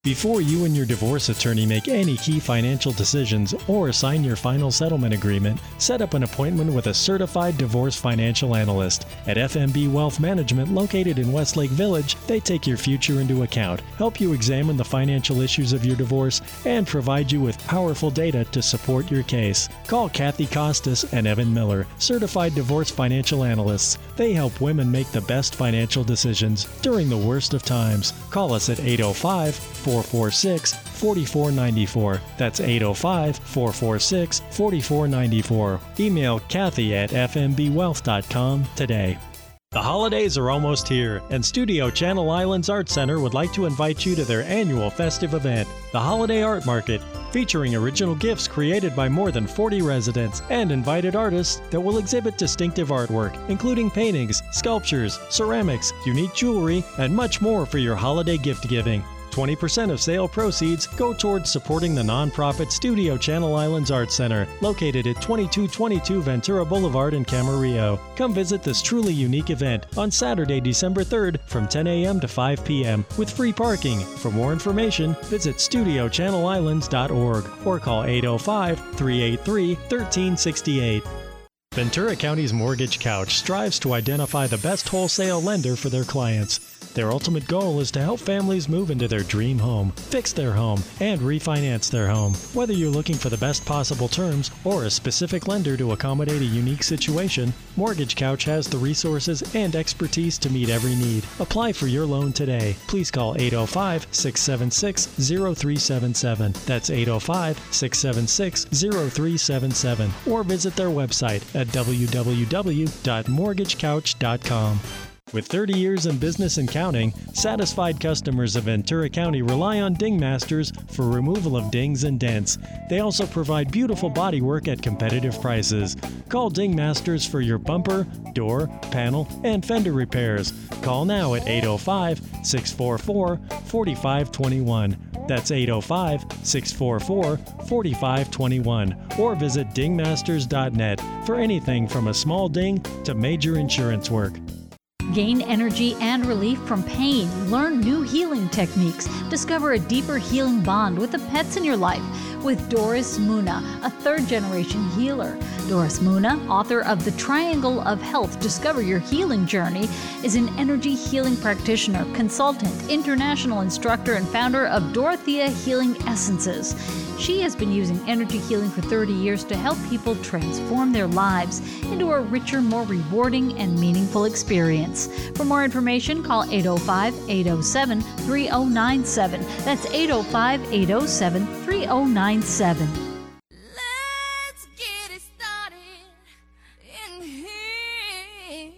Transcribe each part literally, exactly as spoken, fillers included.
Before you and your divorce attorney make any key financial decisions or sign your final settlement agreement, set up an appointment with a certified divorce financial analyst. At F M B Wealth Management, located in Westlake Village, they take your future into account, help you examine the financial issues of your divorce, and provide you with powerful data to support your case. Call Kathy Costas and Evan Miller, certified divorce financial analysts. They help women make the best financial decisions during the worst of times. Call us at eight oh five, four four six, four four nine four. That's eight oh five, four four six, four four nine four. Email Kathy at f m b wealth dot com today. The holidays are almost here, and Studio Channel Islands Art Center would like to invite you to their annual festive event, the Holiday Art Market, featuring original gifts created by more than forty residents and invited artists that will exhibit distinctive artwork, including paintings, sculptures, ceramics, unique jewelry, and much more for your holiday gift giving. twenty percent of sale proceeds go towards supporting the nonprofit Studio Channel Islands Art Center, located at twenty-two twenty-two Ventura Boulevard in Camarillo. Come visit this truly unique event on Saturday, December third from ten a.m. to five p.m. with free parking. For more information, visit studio channel islands dot org or call eight oh five, three eight three, one three six eight. Ventura County's Mortgage Couch strives to identify the best wholesale lender for their clients. Their ultimate goal is to help families move into their dream home, fix their home, and refinance their home. Whether you're looking for the best possible terms or a specific lender to accommodate a unique situation, Mortgage Couch has the resources and expertise to meet every need. Apply for your loan today. Please call eight oh five, six seven six, oh three seven seven. That's eight oh five, six seven six, oh three seven seven. Or visit their website at w w w dot mortgage couch dot com. With thirty years in business and counting, satisfied customers of Ventura County rely on Ding Masters for removal of dings and dents. They also provide beautiful bodywork at competitive prices. Call Ding Masters for your bumper, door, panel, and fender repairs. Call now at eight oh five, six four four, four five two one. That's eight oh five, six four four, four five two one. Or visit ding masters dot net for anything from a small ding to major insurance work. Gain energy and relief from pain. Learn new healing techniques. Discover a deeper healing bond with the pets in your life with Doris Muna, a third-generation healer. Doris Muna, author of The Triangle of Health, Discover Your Healing Journey, is an energy healing practitioner, consultant, international instructor, and founder of Dorothea Healing Essences. She has been using energy healing for thirty years to help people transform their lives into a richer, more rewarding, and meaningful experience. For more information, call eight oh five, eight oh seven, three oh nine seven. That's eight oh five, eight oh seven, three oh nine seven. Let's get it started in here.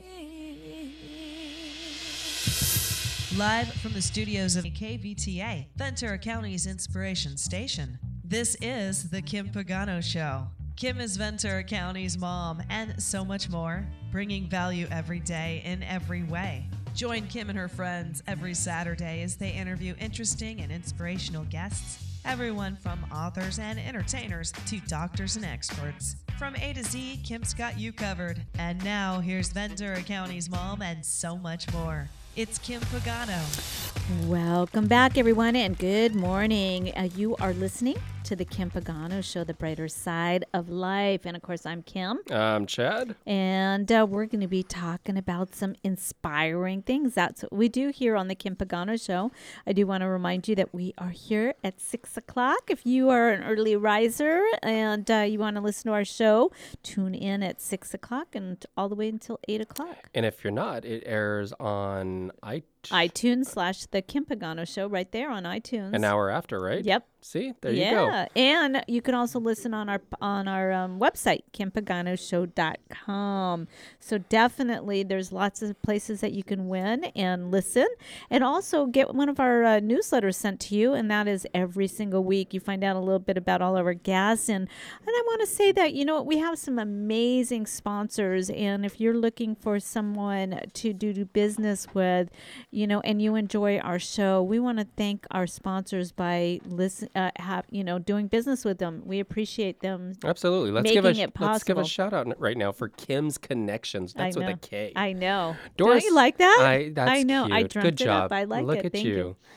Live from the studios of K V T A, Ventura County's Inspiration Station. This is The Kim Pagano Show. Kim is Ventura County's mom and so much more, bringing value every day in every way. Join Kim and her friends every Saturday as they interview interesting and inspirational guests, everyone from authors and entertainers to doctors and experts. From A to Z, Kim's got you covered. And now, here's Ventura County's mom and so much more. It's Kim Pagano. Welcome back, everyone, and good morning. Uh, you are listening to the Kim Pagano Show, the brighter side of life. And, of course, I'm Kim. I'm Chad. And uh, we're going to be talking about some inspiring things. That's what we do here on the Kim Pagano Show. I do want to remind you that we are here at six o'clock. If you are an early riser and uh, you want to listen to our show, tune in at six o'clock and all the way until eight o'clock. And if you're not, it airs on iTunes. iTunes slash the Kim Pagano Show right there on iTunes. An hour after, right? Yep. See, there yeah. you go. Yeah, and you can also listen on our on our um, website, kim pagano show dot com. So definitely, there's lots of places that you can win and listen, and also get one of our uh, newsletters sent to you. And that is every single week. You find out a little bit about all of our guests, and and I want to say that you know we have some amazing sponsors, and if you're looking for someone to do, do business with, you know, and you enjoy our show, we want to thank our sponsors by listen. Uh, have you know doing business with them. We appreciate them. Absolutely. Let's making give a it possible. let's give a shout out right now for Kim's Connections. That's with a K. I know. Doris, Don't you like that? I, that's I know. Cute. I dreamt Good it job. up. I like Look it. at Thank you. you.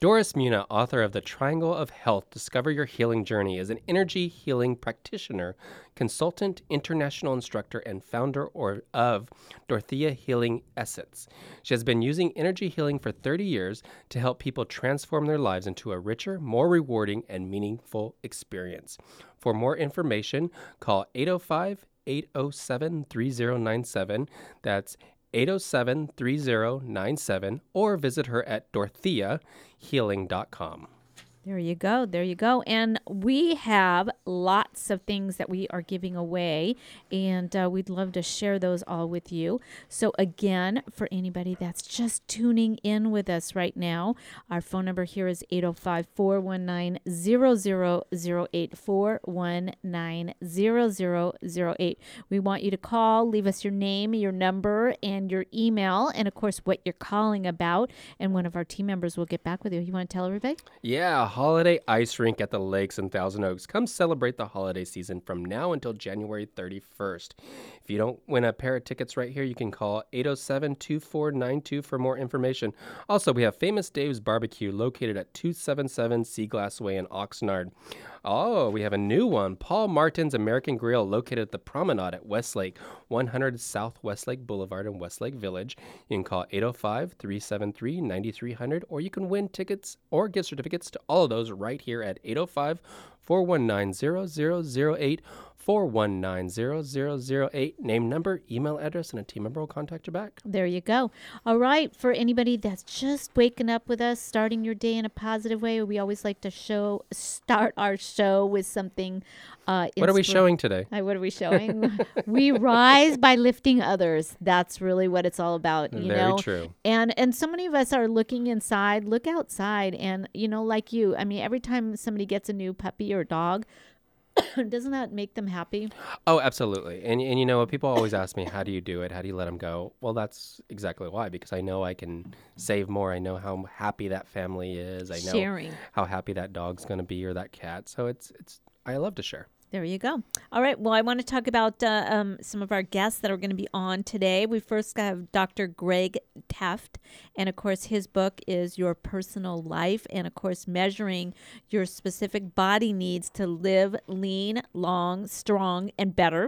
Doris Muna, author of The Triangle of Health, Discover Your Healing Journey, is an energy healing practitioner, consultant, international instructor, and founder or, of Dorothea Healing Essence. She has been using energy healing for thirty years to help people transform their lives into a richer, more rewarding, and meaningful experience. For more information, call eight oh five, eight oh seven, three oh nine seven. That's eight oh seven, three oh nine seven, or visit her at dorothea healing dot com. There you go. There you go. And we have lots of things that we are giving away, and uh, we'd love to share those all with you. So again, for anybody that's just tuning in with us right now, our phone number here is eight oh five, four one nine, zero zero zero eight, four one nine, zero zero zero eight. We want you to call, leave us your name, your number, and your email, and of course what you're calling about, and one of our team members will get back with you. You want to tell everybody? Yeah. Holiday ice rink at the lakes in Thousand Oaks. Come celebrate the holiday season from now until January thirty-first. If you don't win a pair of tickets right here, you can call eight oh seven, two four nine two for more information. Also, we have Famous Dave's Barbecue located at two seventy-seven Seaglass Way in Oxnard. Oh, we have a new one. Paul Martin's American Grill located at the Promenade at Westlake, one hundred South Westlake Boulevard in Westlake Village. You can call eight oh five, three seven three, nine three zero zero, or you can win tickets or gift certificates to all of those right here at eight oh five, four one nine, zero zero zero eight, four one nine, zero zero zero eight. Name, number, email address, and a team member will contact you back. There you go. All right. For anybody that's just waking up with us, starting your day in a positive way, we always like to show start our show with something. Uh, what are we showing today? Uh, what are we showing? We rise by lifting others. That's really what it's all about. You Very know? true. And and so many of us are looking inside. Look outside, and you know, like you. I mean, every time somebody gets a new puppy or dog, doesn't that make them happy? Oh, absolutely. And and you know, people always ask me, how do you do it? How do you let them go? Well, that's exactly why, because I know I can save more. I know how happy that family is. I know Sharing. how happy that dog's going to be or that cat. So it's it's I love to share. There you go. All right. Well, I want to talk about uh, um, some of our guests that are going to be on today. We first have Doctor Greg Teft. And, of course, his book is Your Personal Life. And, of course, measuring your specific body needs to live lean, long, strong, and better.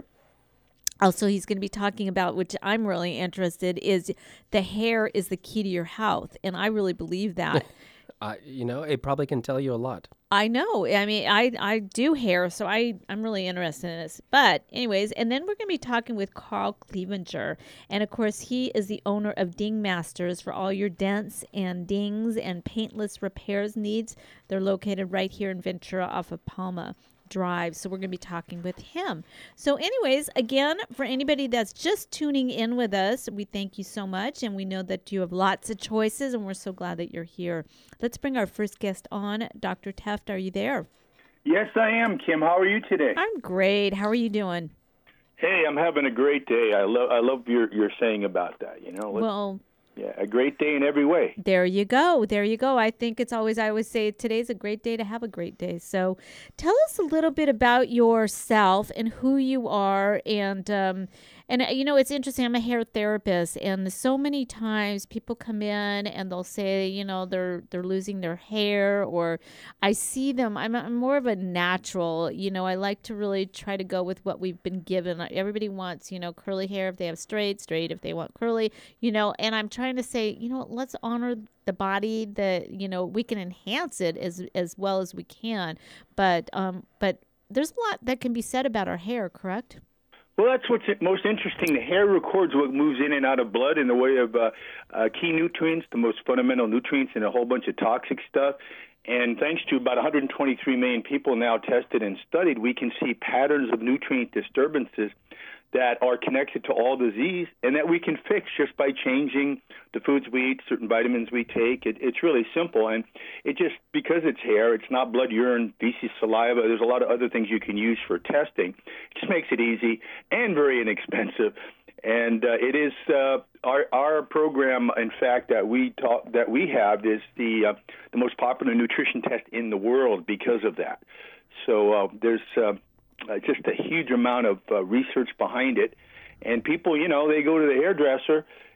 Also, he's going to be talking about, which I'm really interested, is the hair is the key to your health. And I really believe that. Uh, you know, it probably can tell you a lot. I know. I mean, I, I do hair, so I, I'm really interested in this. But anyways, and then we're going to be talking with Carl Clevenger. And, of course, he is the owner of Ding Masters for all your dents and dings and paintless repairs needs. They're located right here in Ventura off of Palma Drive. So we're going to be talking with him. So anyways, again, for anybody that's just tuning in with us, we thank you so much. And we know that you have lots of choices, and we're so glad that you're here. Let's bring our first guest on. Doctor Teft, are you there? Yes, I am, Kim. How are you today? I'm great. How are you doing? Hey, I'm having a great day. I love I love your, your saying about that, you know. Let's, Well, yeah, a great day in every way. there you go. There you go. I think it's always, I always say today's a great day to have a great day. So tell us a little bit about yourself and who you are. And, um, and uh, you know, it's interesting. I'm a hair therapist, and so many times people come in and they'll say, you know, they're they're losing their hair, or I see them. I'm, I'm more of a natural. You know, I like to really try to go with what we've been given. Everybody wants, you know, curly hair if they have straight, straight if they want curly. You know, and I'm trying to say, you know, let's honor the body. That, you know, we can enhance it as as well as we can, but um, but there's a lot that can be said about our hair. Correct? Well, that's what's most interesting. The hair records what moves in and out of blood in the way of uh, uh, key nutrients, the most fundamental nutrients, and a whole bunch of toxic stuff. And thanks to about one hundred twenty-three million people now tested and studied, we can see patterns of nutrient disturbances that are connected to all disease and that we can fix just by changing the foods we eat, certain vitamins we take. It, it's really simple. And it just, because it's hair, it's not blood, urine, feces, saliva. There's a lot of other things you can use for testing. It just makes it easy and very inexpensive. And uh, it is uh, our our program, in fact, that we talk, that we have is the uh, the most popular nutrition test in the world because of that. So uh, there's uh, uh, just a huge amount of uh, research behind it, and people, you know, they go to the hairdresser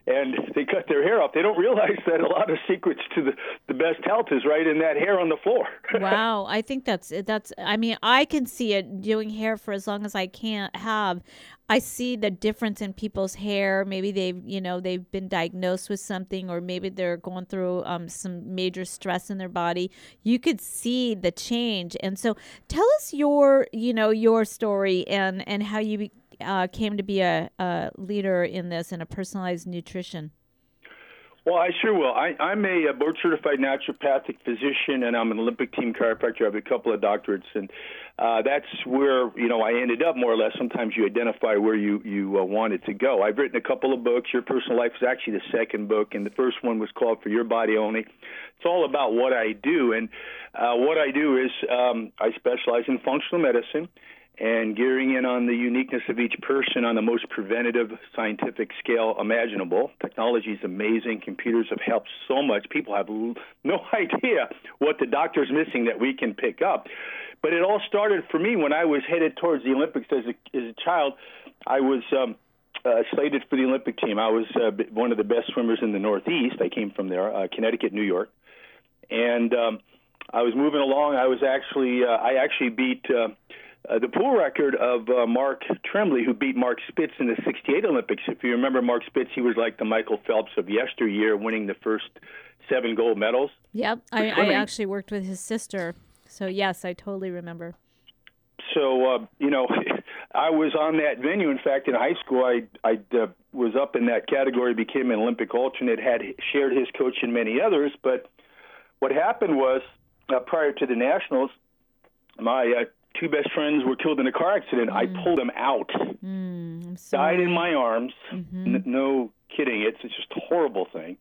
and they cut their hair off. They don't realize that a lot of secrets to the, the best health is right in that hair on the floor. Wow, I think that's that's. I mean, I can see it doing hair for as long as I can't have. I see the difference in people's hair. Maybe they've, you know, they've been diagnosed with something, or maybe they're going through um, some major stress in their body. You could see the change. And so, tell us your, you know, your story and and how you uh, came to be a, a leader in this and a personalized nutrition. Well, I sure will. I, I'm a, a board-certified naturopathic physician, and I'm an Olympic team chiropractor. I have a couple of doctorates, and uh, that's where, you know, I ended up more or less. Sometimes you identify where you, you uh, wanted to go. I've written a couple of books. Your Personal Life is actually the second book, and the first one was called For Your Body Only. It's all about what I do, and uh, what I do is um, I specialize in functional medicine, and gearing in on the uniqueness of each person on the most preventative scientific scale imaginable. Technology is amazing. Computers have helped so much. People have no idea what the doctor's missing that we can pick up. But it all started for me when I was headed towards the Olympics as a, as a child. I was um, uh, slated for the Olympic team. I was uh, one of the best swimmers in the Northeast. I came from there, uh, Connecticut, New York. And um, I was moving along. I was actually, uh, I actually beat... Uh, Uh, the pool record of uh, Mark Tremblay, who beat Mark Spitz in the sixty-eight Olympics. If you remember Mark Spitz, he was like the Michael Phelps of yesteryear, winning the first seven gold medals. Yep, I, I actually worked with his sister. So, yes, I totally remember. So, uh, you know, I was on that venue. In fact, in high school, I, I uh, was up in that category, became an Olympic alternate, had shared his coach and many others. But what happened was, uh, prior to the Nationals, my uh, two best friends were killed in a car accident. Mm. I pulled them out, mm, died in my arms. Mm-hmm. N- no kidding. It's, it's just a horrible thing.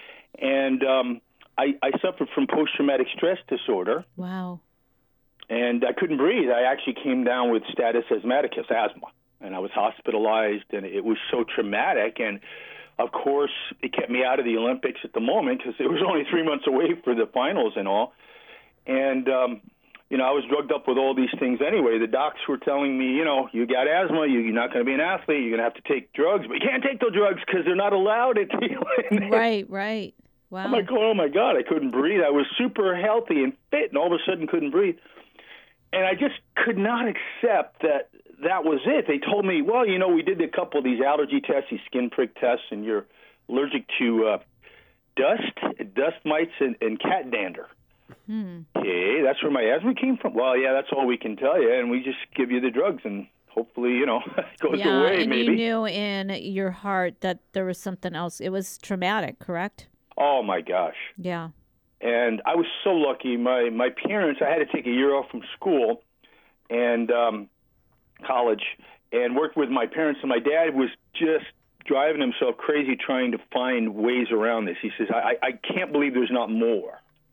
And um, I, I suffered from post-traumatic stress disorder. Wow. And I couldn't breathe. I actually came down with status asthmaticus, asthma. And I was hospitalized, and it was so traumatic. And, of course, it kept me out of the Olympics at the moment because it was only three months away for the finals and all. And... Um, You know, I was drugged up with all these things anyway. The docs were telling me, you know, you got asthma, you, you're not going to be an athlete, you're going to have to take drugs, but you can't take those drugs because they're not allowed at the Right, right. Wow. I'm like, oh, my God, I couldn't breathe. I was super healthy and fit, and all of a sudden couldn't breathe. And I just could not accept that that was it. They told me, well, you know, we did a couple of these allergy tests, these skin prick tests, and you're allergic to uh, dust, dust mites, and, and cat dander. Hmm. Okay, that's where my asthma came from. Well, yeah, that's all we can tell you, and we just give you the drugs, and hopefully, you know, it goes yeah, away. And maybe you knew in your heart that there was something else. It was traumatic, correct? Oh my gosh. Yeah. And I was so lucky. My my parents, I had to take a year off from school and um, college, and worked with my parents. And my dad was just driving himself crazy trying to find ways around this. He says, I, I can't believe there's not more.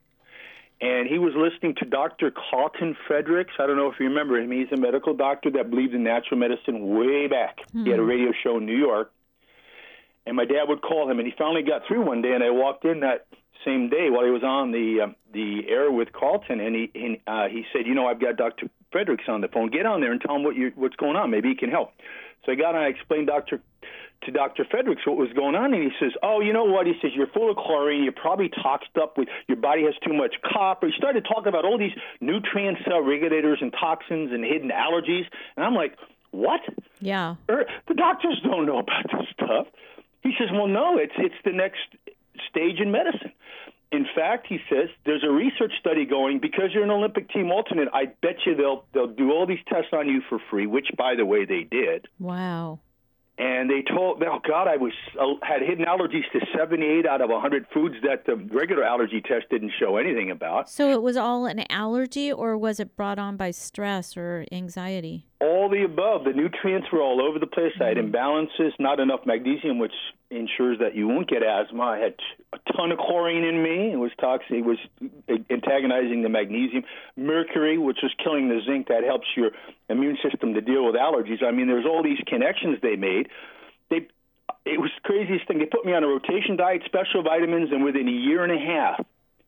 And he was listening to Doctor Carlton Fredericks. I don't know if you remember him. He's a medical doctor that believed in natural medicine way back. Mm-hmm. He had a radio show in New York. And my dad would call him, and he finally got through one day, and I walked in that same day while he was on the uh, the air with Carlton, and he and, uh, he said, you know, I've got Doctor Fredericks on the phone. Get on there and tell him what you what's going on. Maybe he can help. So I got on, I explained Doctor to Doctor Fredericks what was going on, and he says, oh, you know what? He says, you're full of chlorine. You're probably toxed up with, your body has too much copper. He started talking about all these nutrient cell regulators and toxins and hidden allergies. And I'm like, what? Yeah. Er, the doctors don't know about this stuff. He says, well, no, it's it's the next stage in medicine. In fact, he says, there's a research study going, because you're an Olympic team alternate, I bet you they'll they'll do all these tests on you for free, which, by the way, they did. Wow. And they told, oh, God, I was uh, had hidden allergies to seventy-eight out of one hundred foods that the regular allergy test didn't show anything about. So it was all an allergy, or was it brought on by stress or anxiety? All the above. The nutrients were all over the place. Mm-hmm. I had imbalances, not enough magnesium, which ensures that you won't get asthma. I had a ton of chlorine in me. It was toxic. It was antagonizing the magnesium. Mercury, which was killing the zinc, that helps your immune system to deal with allergies. I mean, there's all these connections they made. They, it was the craziest thing. They put me on a rotation diet, special vitamins, and within a year and a half,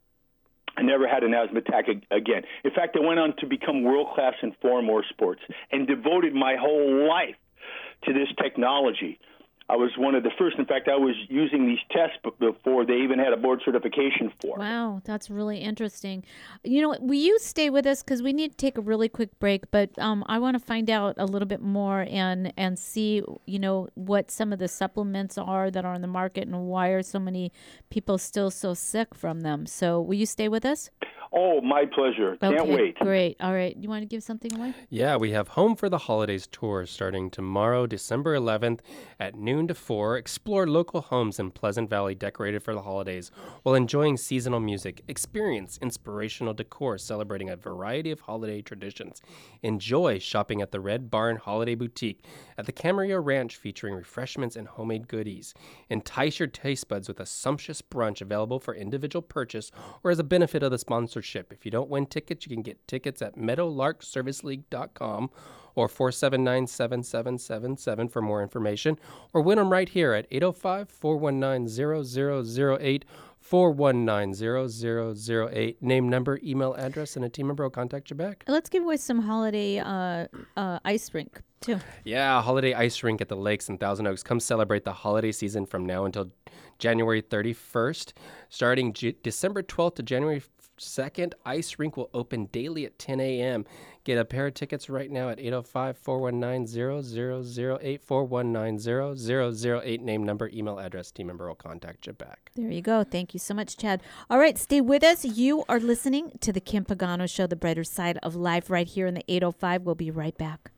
I never had an asthma attack again. In fact, I went on to become world-class in four more sports and devoted my whole life to this technology. I was one of the first. In fact, I was using these tests b- before they even had a board certification for it. Wow, that's really interesting. You know, will you stay with us because we need to take a really quick break? But um, I want to find out a little bit more and and see, you know, what some of the supplements are that are on the market and why are so many people still so sick from them. So, will you stay with us? Oh, my pleasure. Can't okay, wait. Great. All right. You want to give something away? Yeah, we have Home for the Holidays tour starting tomorrow, December eleventh at noon to four. Explore local homes in Pleasant Valley decorated for the holidays while enjoying seasonal music. Experience inspirational decor celebrating a variety of holiday traditions. Enjoy shopping at the Red Barn Holiday Boutique at the Camarillo Ranch featuring refreshments and homemade goodies. Entice your taste buds with a sumptuous brunch available for individual purchase or as a benefit of the sponsorship. If you don't win tickets, you can get tickets at meadowlark service league dot com or four seven nine, seven seven seven seven for more information, or win them right here at eight oh five, four one nine, zero zero zero eight, four one nine, zero zero zero eight. Name, number, email address, and a team member will contact you back. Let's give away some holiday uh, uh, ice rink, too. Yeah, holiday ice rink at the lakes in Thousand Oaks. Come celebrate the holiday season from now until January thirty-first. Starting G- December twelfth to January second, Ice Rink will open daily at ten a.m. Get a pair of tickets right now at eight oh five, four one nine, zero zero zero eight, four one nine, zero zero zero eight. Name, number, email address. Team member will contact you back. There you go. Thank you so much, Chad. All right, stay with us. You are listening to the Kim Pagano Show, the brighter side of life, right here in the eight oh five. We'll be right back.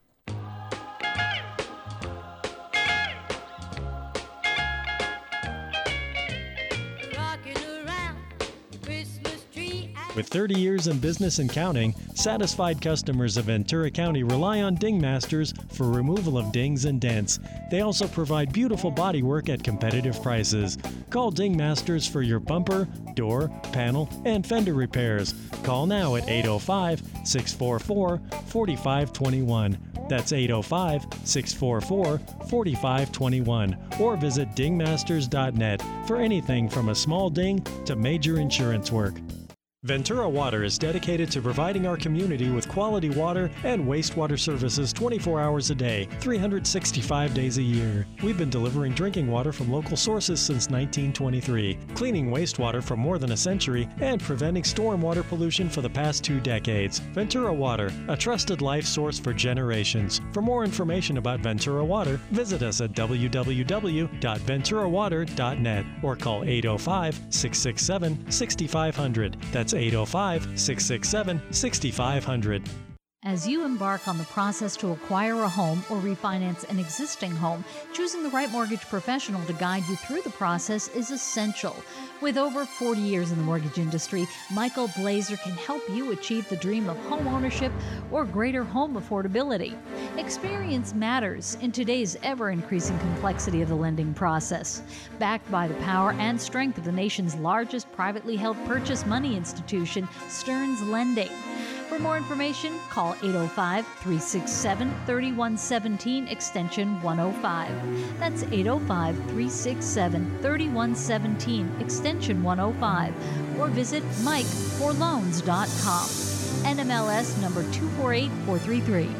With thirty years in business and counting, satisfied customers of Ventura County rely on Ding Masters for removal of dings and dents. They also provide beautiful bodywork at competitive prices. Call Ding Masters for your bumper, door, panel, and fender repairs. Call now at eight oh five, six four four, four five two one. That's eight oh five, six four four, four five two one. Or visit ding masters dot net for anything from a small ding to major insurance work. Ventura Water is dedicated to providing our community with quality water and wastewater services twenty-four hours a day, three hundred sixty-five days a year. We've been delivering drinking water from local sources since nineteen twenty-three, cleaning wastewater for more than a century, and preventing stormwater pollution for the past two decades. Ventura Water, a trusted life source for generations. For more information about Ventura Water, visit us at w w w dot ventura water dot net or call eight oh five, six six seven, six five zero zero. That's eight oh five, six six seven, six five zero zero. As you embark on the process to acquire a home or refinance an existing home, choosing the right mortgage professional to guide you through the process is essential. With over forty years in the mortgage industry, Michael Blazer can help you achieve the dream of home ownership or greater home affordability. Experience matters in today's ever-increasing complexity of the lending process. Backed by the power and strength of the nation's largest privately held purchase money institution, Stearns Lending. For more information, call eight oh five, three six seven, three one one seven, extension one oh five. That's eight oh five, three six seven, three one one seven, extension one oh five. Or visit mike for loans dot com. N M L S number two four eight four three three.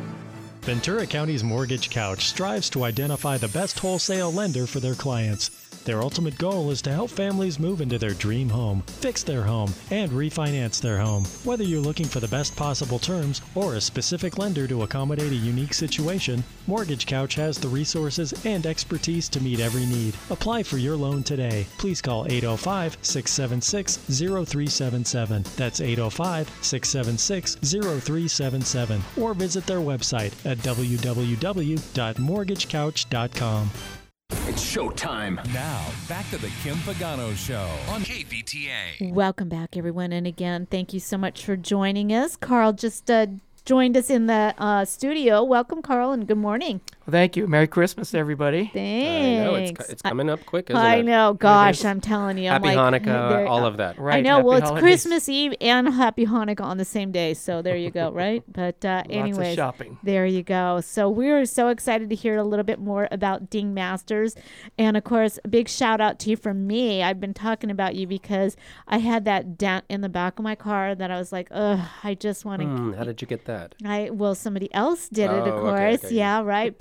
Ventura County's Mortgage Couch strives to identify the best wholesale lender for their clients. Their ultimate goal is to help families move into their dream home, fix their home, and refinance their home. Whether you're looking for the best possible terms or a specific lender to accommodate a unique situation, Mortgage Couch has the resources and expertise to meet every need. Apply for your loan today. Please call eight oh five, six seven six, zero three seven seven. That's eight oh five, six seven six, zero three seven seven. Or visit their website at w w w dot mortgage couch dot com. It's showtime. Now, back to the Kim Pagano Show on K V T A. Welcome back, everyone. And again, thank you so much for joining us. Carl just uh, joined us in the uh, studio. Welcome, Carl, and good morning. Well, thank you. Merry Christmas to everybody. Thanks. I know, it's, it's coming up quick, isn't I it? know. Gosh, I'm telling you. I'm Happy like, Hanukkah, there- all of that. Right. I know. Happy Well, it's holidays. Christmas Eve and Happy Hanukkah on the same day. So there you go, right? But uh, Lots of anyways, shopping. there you go. So we are so excited to hear a little bit more about Ding Masters. And of course, a big shout out to you from me. I've been talking about you because I had that dent in the back of my car that I was like, ugh, I just want to. Hmm, how did you get that? I well, somebody else did it, Oh, of okay, course. okay. Yeah, right. But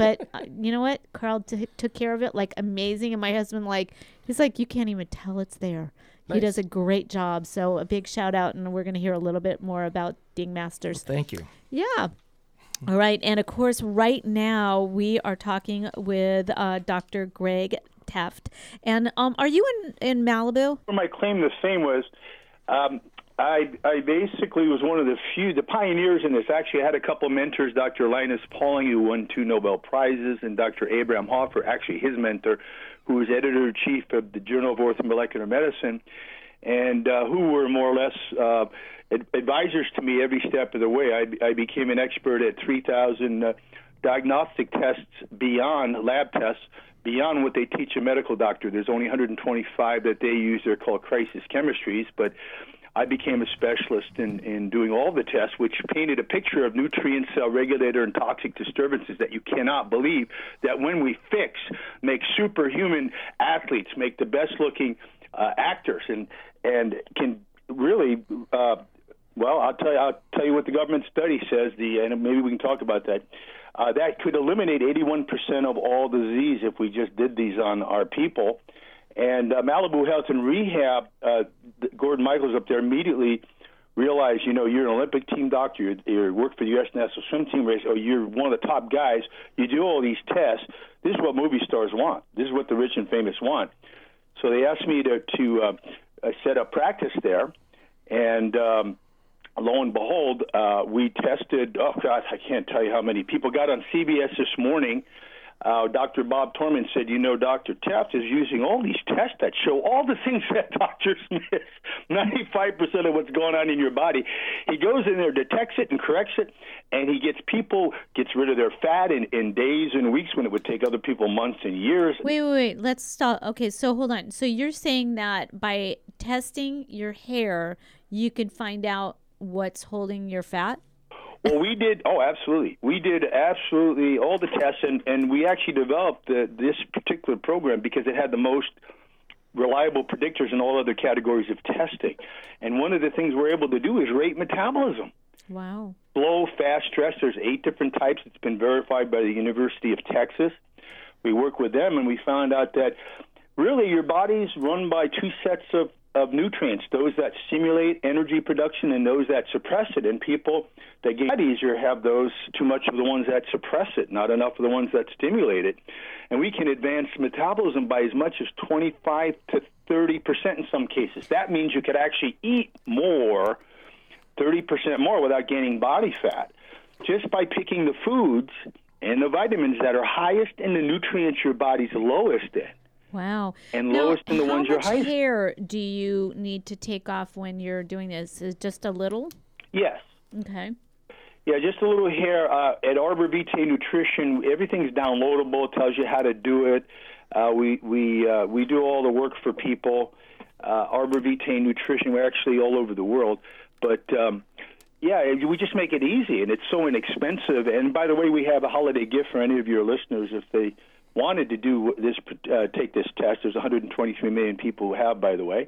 but uh, you know what? Carl t- took care of it like amazing. And my husband, like, he's like, you can't even tell it's there. Nice. He does a great job. So a big shout out. And we're going to hear a little bit more about Ding Masters. Well, thank you. Yeah. All right. And of course, right now we are talking with uh, Doctor Greg Teft. And um, are you in, in Malibu? My claim to fame was um, I, I basically was one of the few, the pioneers in this. Actually, I had a couple of mentors, Doctor Linus Pauling, who won two Nobel Prizes, and Doctor Abraham Hoffer, actually his mentor, who was editor-in-chief of the Journal of Orthomolecular Medicine, and uh, who were more or less uh, ad- advisors to me every step of the way. I, I became an expert at three thousand uh, diagnostic tests beyond lab tests, beyond what they teach a medical doctor. There's only one hundred twenty-five that they use. They're called crisis chemistries, but I became a specialist in, in doing all the tests, which painted a picture of nutrient, cell regulator, and toxic disturbances that you cannot believe that when we fix, make superhuman athletes, make the best-looking uh, actors, and and can really, uh, well, I'll tell you, I'll tell you what the government study says. The and maybe we can talk about that. Uh, that could eliminate eighty-one percent of all disease if we just did these on our people. And uh, Malibu Health and Rehab, uh, Gordon Michaels up there immediately realized, you know, you're an Olympic team doctor, you you work for the U S National Swim Team race, or you're one of the top guys, you do all these tests. This is what movie stars want. This is what the rich and famous want. So they asked me to, to uh, uh, set up practice there, and um, lo and behold, uh, we tested, oh, God, I can't tell you how many people. Got on C B S this morning. Uh, Doctor Bob Torman said, you know, Doctor Teft is using all these tests that show all the things that doctors miss, ninety-five percent of what's going on in your body. He goes in there, detects it, and corrects it, and he gets people, gets rid of their fat in, in days and weeks when it would take other people months and years. Wait, wait, wait. Let's stop. Okay, so hold on. So you're saying that by testing your hair, you can find out what's holding your fat? Well, we did, oh, absolutely. We did absolutely all the tests, and, and we actually developed the, this particular program because it had the most reliable predictors in all other categories of testing. And one of the things we're able to do is rate metabolism. Wow. Slow, fast, stress. There's eight different types. It's been verified by the University of Texas. We work with them, and we found out that really your body's run by two sets of of nutrients, those that stimulate energy production and those that suppress it. And people that get easier have those, too much of the ones that suppress it, not enough of the ones that stimulate it. And we can advance metabolism by as much as twenty-five to thirty percent in some cases. That means you could actually eat more, thirty percent more, without gaining body fat, just by picking the foods and the vitamins that are highest in the nutrients your body's lowest in. Wow. And now, lowest in the ones you're highest. How much hair do you need to take off when you're doing this? Is it just a little? Yes. Okay. Yeah, just a little hair. Uh, at Arbor Vitae Nutrition, everything's downloadable. It tells you how to do it. Uh, we we uh, we do all the work for people. Uh, Arbor Vitae Nutrition, we're actually all over the world. But, um, yeah, we just make it easy, and it's so inexpensive. And, by the way, we have a holiday gift for any of your listeners if they wanted to do this, uh, take this test. There's one hundred twenty-three million people who have, by the way.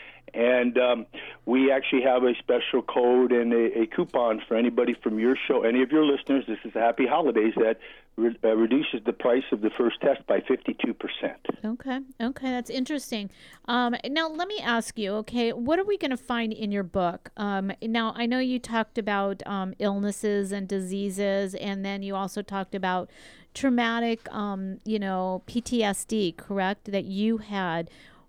And um, we actually have a special code and a, a coupon for anybody from your show, any of your listeners. This is Happy Holidays that re- uh, reduces the price of the first test by fifty-two percent. Okay. Okay. That's interesting. Um, now, let me ask you, okay, what are we going to find in your book? Um, now, I know you talked about um, illnesses and diseases, and then you also talked about traumatic, um, you know, P T S D, correct, that you had.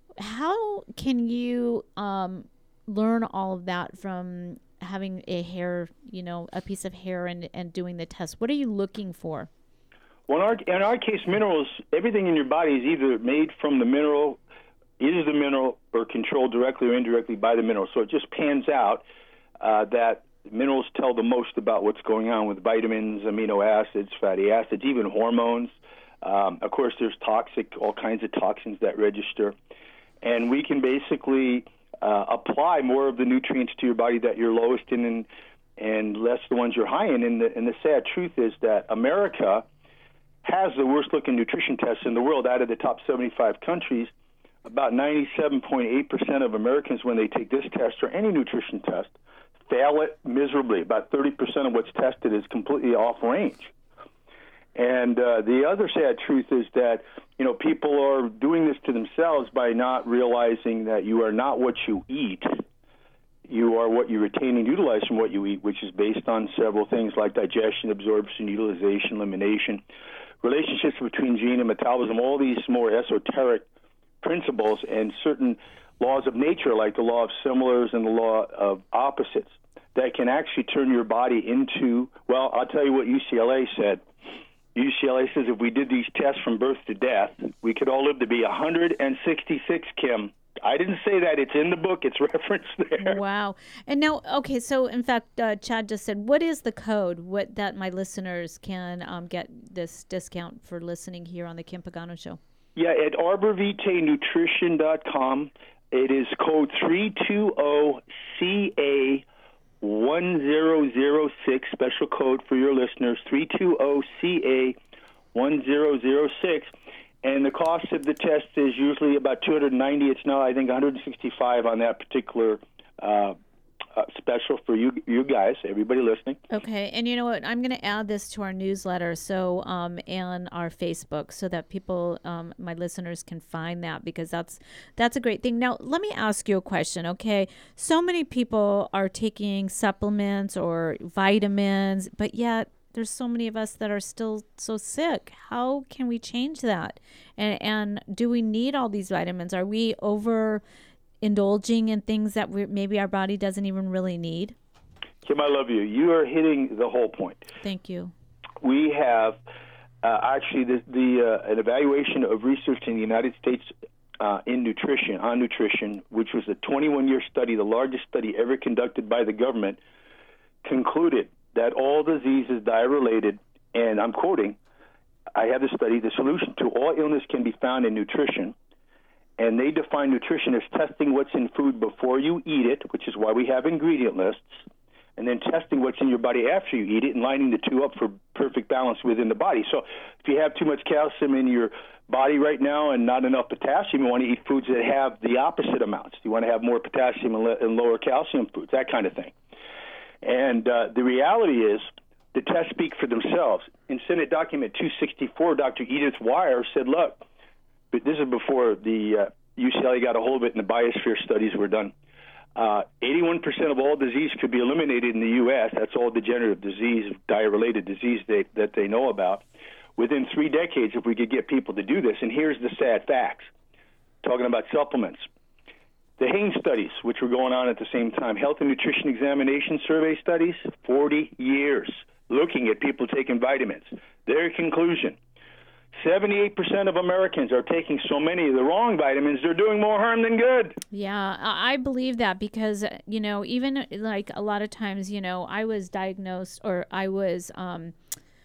How can you um, learn all of that from having a hair, you know, a piece of hair and, and doing the test? What are you looking for? Well, in our, in our case, minerals, everything in your body is either made from the mineral, is the mineral, or controlled directly or indirectly by the mineral. So it just pans out uh, that minerals tell the most about what's going on with vitamins, amino acids, fatty acids, even hormones. Um, of course, there's toxic, all kinds of toxins that register. And we can basically uh, apply more of the nutrients to your body that you're lowest in and, and less the ones you're high in. And the, and the sad truth is that America has the worst-looking nutrition tests in the world. Out of the top seventy-five countries, about ninety-seven point eight percent of Americans, when they take this test or any nutrition test, fail it miserably. About thirty percent of what's tested is completely off range. And uh, the other sad truth is that, you know, people are doing this to themselves by not realizing that you are not what you eat. You are what you retain and utilize from what you eat, which is based on several things like digestion, absorption, utilization, elimination, relationships between gene and metabolism, all these more esoteric principles, and certain laws of nature like the law of similars and the law of opposites that can actually turn your body into, well, I'll tell you what U C L A said. U C L A says if we did these tests from birth to death, we could all live to be one hundred sixty-six, Kim. I didn't say that. It's in the book. It's referenced there. Wow. And now, okay, so in fact, uh, Chad just said, what is the code what that my listeners can um, get this discount for listening here on the Kim Pagano Show? Yeah, at arbor vitae nutrition dot com, it is code three two zero C A one zero zero six, special code for your listeners, three two zero C A one zero zero six. And the cost of the test is usually about two hundred ninety dollars. It's now, I think, one hundred sixty-five dollars on that particular uh, uh, special for you you guys, everybody listening. Okay, and you know what? I'm going to add this to our newsletter so um, and our Facebook so that people, um, my listeners, can find that, because that's that's a great thing. Now, let me ask you a question, okay? So many people are taking supplements or vitamins, but yet there's so many of us that are still so sick. How can we change that? And and do we need all these vitamins? Are we over indulging in things that we maybe our body doesn't even really need? Kim, I love you. You are hitting the whole point. Thank you. We have uh, actually the, the uh, an evaluation of research in the United States uh, in nutrition, on nutrition, which was a twenty-one year study, the largest study ever conducted by the government, concluded that all diseases diet-related, and I'm quoting, I have the study, the solution to all illness can be found in nutrition, and they define nutrition as testing what's in food before you eat it, which is why we have ingredient lists, and then testing what's in your body after you eat it and lining the two up for perfect balance within the body. So if you have too much calcium in your body right now and not enough potassium, you want to eat foods that have the opposite amounts. You want to have more potassium and, le- and lower calcium foods, that kind of thing. And uh, the reality is the tests speak for themselves. In Senate Document two sixty-four, Doctor Edith Weyer said, look, but this is before the uh, U C L A got a hold of it and the biosphere studies were done. Uh, eighty-one percent of all disease could be eliminated in the U S That's all degenerative disease, diet-related disease they, that they know about. Within three decades, if we could get people to do this. And here's the sad facts, talking about supplements. The Hain studies, which were going on at the same time, health and nutrition examination survey studies, forty years, looking at people taking vitamins. Their conclusion, seventy-eight percent of Americans are taking so many of the wrong vitamins, they're doing more harm than good. Yeah, I believe that because, you know, even like a lot of times, you know, I was diagnosed or I was um,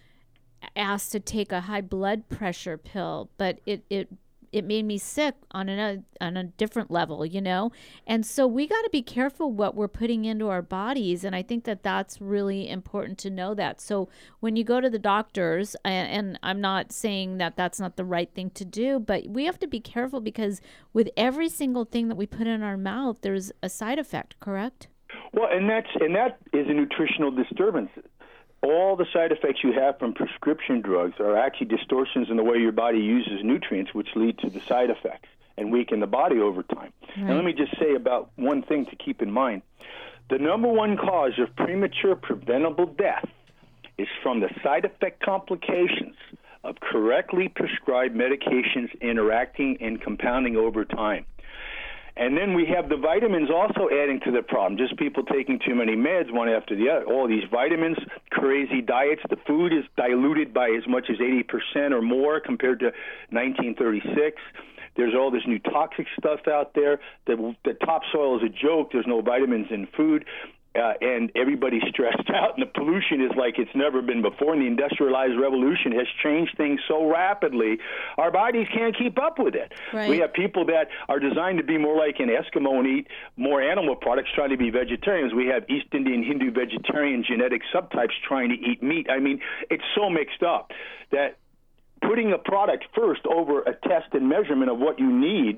asked to take a high blood pressure pill, but it, it it made me sick on a on a different level, you know? And so we got to be careful what we're putting into our bodies. And I think that that's really important to know that. So when you go to the doctors, and, and I'm not saying that that's not the right thing to do, but we have to be careful because with every single thing that we put in our mouth, there's a side effect, correct? Well, and that's and that is a nutritional disturbance. All the side effects you have from prescription drugs are actually distortions in the way your body uses nutrients, which lead to the side effects and weaken the body over time. Right. And let me just say about one thing to keep in mind. The number one cause of premature preventable death is from the side effect complications of correctly prescribed medications interacting and compounding over time. And then we have the vitamins also adding to the problem, just people taking too many meds one after the other. All these vitamins, crazy diets, the food is diluted by as much as eighty percent or more compared to nineteen thirty-six. There's all this new toxic stuff out there. The, the topsoil is a joke. There's no vitamins in food. Uh, and everybody's stressed out, and the pollution is like it's never been before, and the industrialized revolution has changed things so rapidly, our bodies can't keep up with it. Right. We have people that are designed to be more like an Eskimo and eat more animal products trying to be vegetarians. We have East Indian Hindu vegetarian genetic subtypes trying to eat meat. I mean, it's so mixed up that putting a product first over a test and measurement of what you need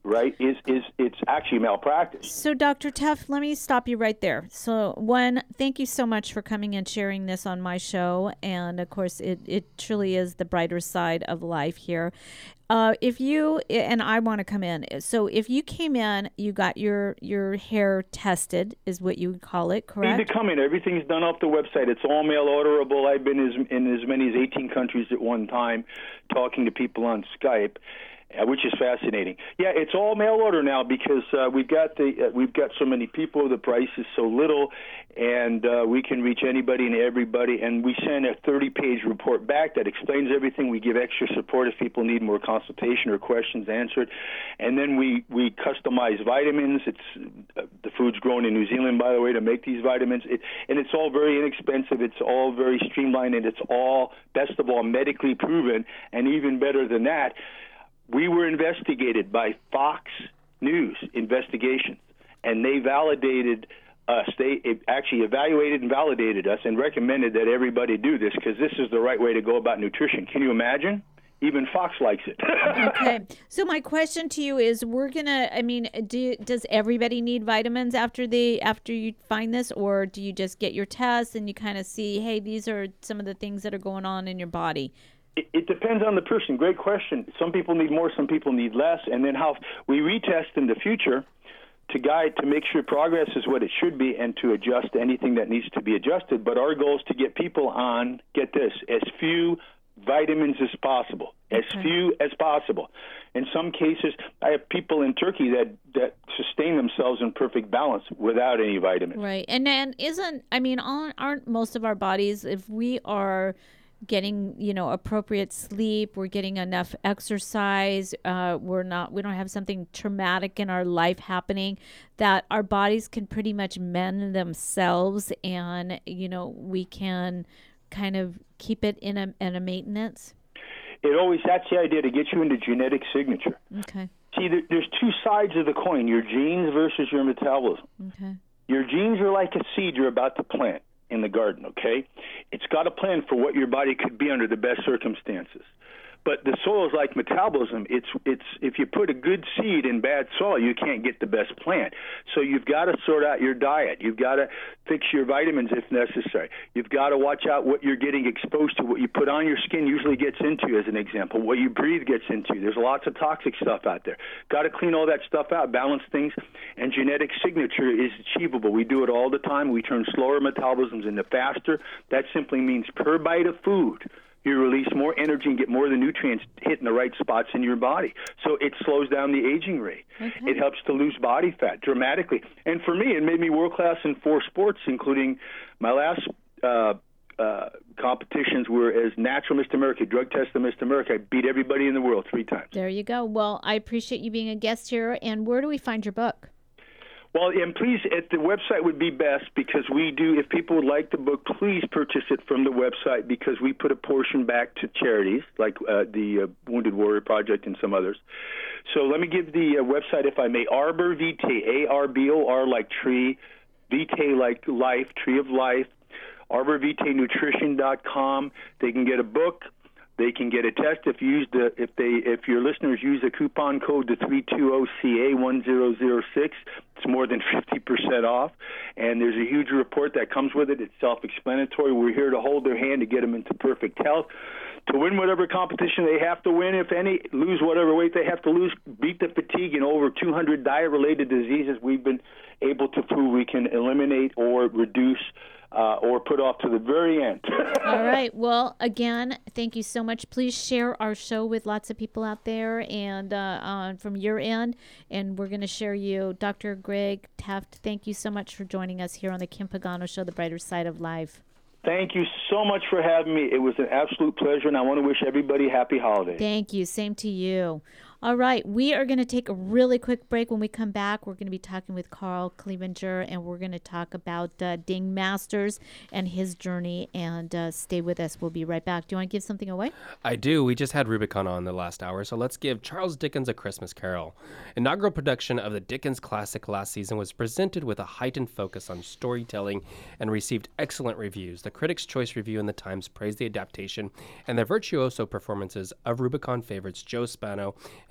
right, is is it's actually malpractice. So, Doctor Tuft, let me stop you right there. So, one, thank you so much for coming and sharing this on my show. And, of course, it, it truly is the brighter side of life here. Uh, if you, and I want to come in. So, if you came in, you got your, your hair tested, is what you would call it, correct? You need to come in. Everything's done off the website. It's all mail orderable. I've been as, in as many as eighteen countries at one time talking to people on Skype. Uh, which is fascinating. Yeah, it's all mail order now because uh, we've got the uh, we've got so many people. The price is so little, and uh, we can reach anybody and everybody. And we send a thirty-page report back that explains everything. We give extra support if people need more consultation or questions answered, and then we we customize vitamins. It's uh, the food's grown in New Zealand, by the way, to make these vitamins. It, and it's all very inexpensive. It's all very streamlined, and it's all, best of all, medically proven. And even better than that, we were investigated by Fox News Investigations, and they validated us. They actually evaluated and validated us and recommended that everybody do this because this is the right way to go about nutrition. Can you imagine? Even Fox likes it. Okay. So my question to you is, we're going to, I mean, do, does everybody need vitamins after they, after you find this, or do you just get your tests and you kind of see, hey, these are some of the things that are going on in your body? It, it depends on the person. Great question. Some people need more, some people need less. And then how we retest in the future to guide, to make sure progress is what it should be and to adjust anything that needs to be adjusted. But our goal is to get people on, get this, as few vitamins as possible, as Okay. few as possible. In some cases, I have people in Turkey that, that sustain themselves in perfect balance without any vitamins. Right. And then isn't, I mean, aren't aren't most of our bodies, if we are getting, you know, appropriate sleep, we're getting enough exercise, uh, we're not, we don't have something traumatic in our life happening, that our bodies can pretty much mend themselves, and, you know, we can kind of keep it in a, in a maintenance? It always, that's the idea, to get you into genetic signature. Okay. See, there, there's two sides of the coin, your genes versus your metabolism. Okay. Your genes are like a seed you're about to plant in the garden, okay? It's got a plan for what your body could be under the best circumstances. But the soil is like metabolism. It's it's if you put a good seed in bad soil, you can't get the best plant. So you've got to sort out your diet. You've got to fix your vitamins if necessary. You've got to watch out what you're getting exposed to. What you put on your skin usually gets into, as an example. What you breathe gets into. There's lots of toxic stuff out there. Got to clean all that stuff out, balance things, and genetic signature is achievable. We do it all the time. We turn slower metabolisms into faster. That simply means per bite of food, you release more energy and get more of the nutrients hitting the right spots in your body. So it slows down the aging rate. Okay. It helps to lose body fat dramatically. And for me, it made me world-class in four sports, including my last uh, uh, competitions were as natural Mister America, drug tested Mister America. I beat everybody in the world three times. There you go. Well, I appreciate you being a guest here. And where do we find your book? Well, and please, at the website would be best, because we do, if people would like the book, please purchase it from the website, because we put a portion back to charities like uh, the uh, Wounded Warrior Project and some others. So let me give the uh, website, if I may. Arbor Vitae, A R B O R like tree, Vitae like life, tree of life, arbor vitae nutrition dot com. They can get a book. They can get a test if you use the if they if your listeners use the coupon code the three two zero C A one zero zero six. It's more than fifty percent off, and there's a huge report that comes with it. It's self-explanatory. We're here to hold their hand to get them into perfect health, to win whatever competition they have to win, if any, lose whatever weight they have to lose, beat the fatigue, and over two hundred diet-related diseases we've been able to prove we can eliminate or reduce uh, or put off to the very end. All right. Well, again, thank you so much. Please share our show with lots of people out there, and uh, on from your end, and we're going to share you. Doctor Greg Tuft, thank you so much for joining us here on the Kim Pagano Show, The Brighter Side of Life. Thank you so much for having me. It was an absolute pleasure, and I want to wish everybody happy holidays. Thank you. Same to you. All right. We are going to take a really quick break. When we come back, we're going to be talking with Carl Clevenger, and we're going to talk about uh, Ding Masters and his journey, and uh, stay with us. We'll be right back. Do you want to give something away? I do. We just had Rubicon on the last hour, so let's give Charles Dickens' A Christmas Carol. Inaugural production of the Dickens classic last season was presented with a heightened focus on storytelling and received excellent reviews. The Critics' Choice Review in the Times praised the adaptation and the virtuoso performances of Rubicon favorites Joe Spano and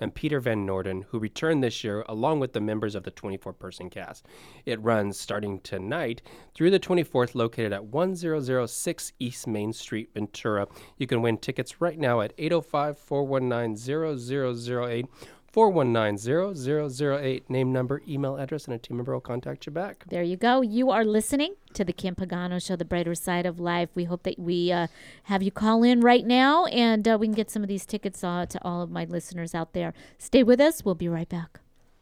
and Peter Van Norden, who returned this year along with the members of the twenty-four person cast. It runs starting tonight through the twenty-fourth, located at one thousand six East Main Street, Ventura. You can win tickets right now at eight oh five, four one nine, zero zero zero eight. four one nine, zero zero zero eight. Name, number, email address, and a team member will contact you back. There you go. You are listening to the Kim Pagano Show, The Brighter Side of Life. We hope that we uh, have you call in right now, and uh, we can get some of these tickets uh, to all of my listeners out there. Stay with us. We'll be right back.